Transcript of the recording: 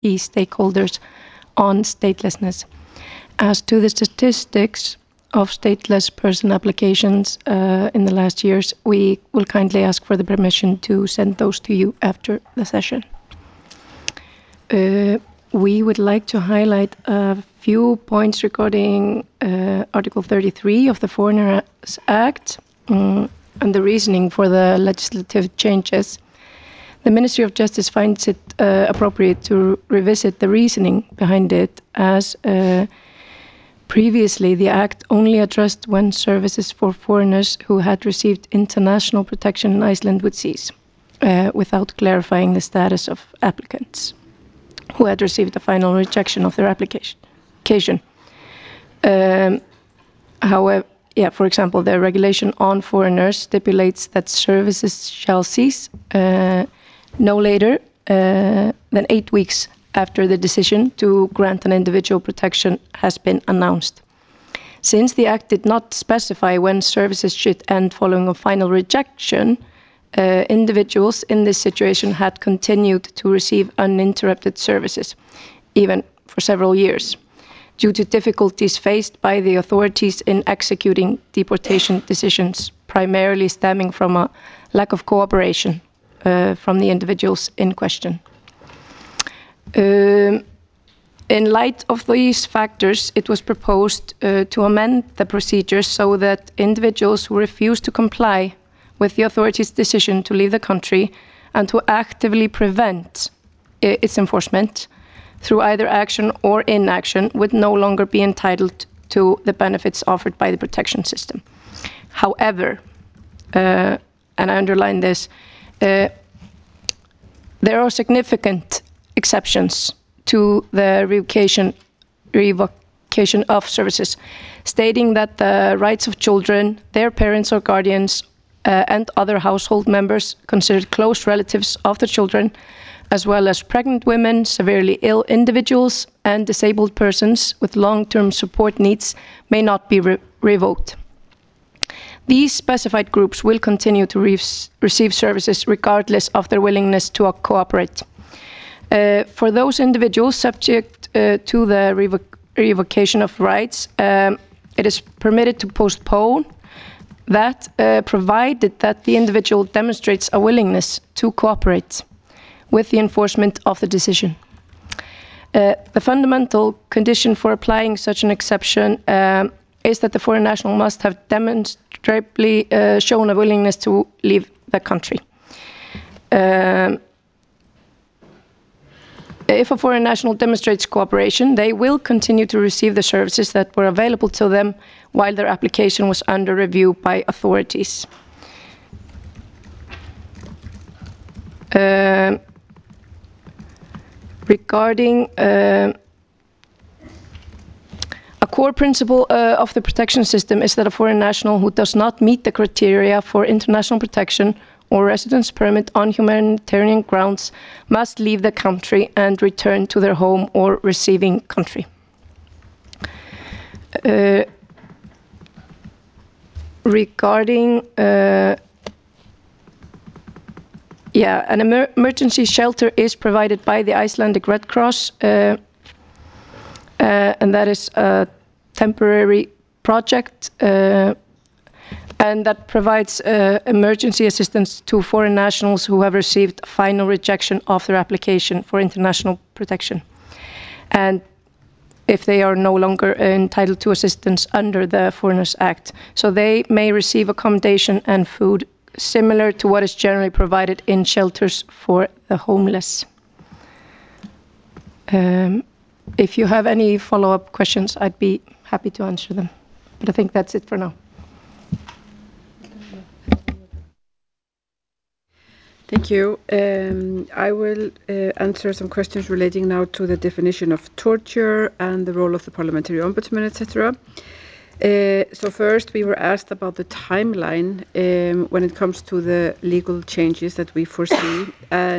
key stakeholders on statelessness. As to the statistics of stateless person applications in the last years, we will kindly ask for the permission to send those to you after the session. We would like to highlight a few points regarding Article 33 of the Foreigners Act and the reasoning for the legislative changes. The Ministry of Justice finds it appropriate to revisit the reasoning behind it, as previously the Act only addressed when services for foreigners who had received international protection in Iceland would cease, without clarifying the status of applicants who had received a final rejection of their application. However, for example, the regulation on foreigners stipulates that services shall cease no later than 8 weeks after the decision to grant an individual protection has been announced. Since the Act did not specify when services should end following a final rejection, individuals in this situation had continued to receive uninterrupted services, even for several years, due to difficulties faced by the authorities in executing deportation decisions, primarily stemming from a lack of cooperation from the individuals in question. In light of these factors, it was proposed to amend the procedures so that individuals who refuse to comply with the authorities' decision to leave the country and to actively prevent its enforcement through either action or inaction would no longer be entitled to the benefits offered by the protection system. However, and I underline this, there are significant exceptions to the revocation of services, stating that the rights of children, their parents or guardians, and other household members considered close relatives of the children, as well as pregnant women, severely ill individuals, and disabled persons with long-term support needs may not be revoked. These specified groups will continue to receive services regardless of their willingness to cooperate. For those individuals subject to the revocation of rights, it is permitted to postpone that, provided that the individual demonstrates a willingness to cooperate with the enforcement of the decision. The fundamental condition for applying such an exception is that the foreign national must have demonstrably shown a willingness to leave the country. If a foreign national demonstrates cooperation, they will continue to receive the services that were available to them while their application was under review by authorities. Regarding a core principle of the protection system is that a foreign national who does not meet the criteria for international protection or residence permit on humanitarian grounds must leave the country and return to their home or receiving country. Regarding an emergency shelter is provided by the Icelandic Red Cross, and that is a temporary project, and that provides emergency assistance to foreign nationals who have received a final rejection of their application for international protection, and if they are no longer entitled to assistance under the Foreigners Act. So they may receive accommodation and food similar to what is generally provided in shelters for the homeless. If you have any follow-up questions, I'd be happy to answer them. But I think that's it for now. Thank you. I will answer some questions relating now to the definition of torture and the role of the parliamentary ombudsman, etc. So first, we were asked about the timeline when it comes to the legal changes that we foresee. And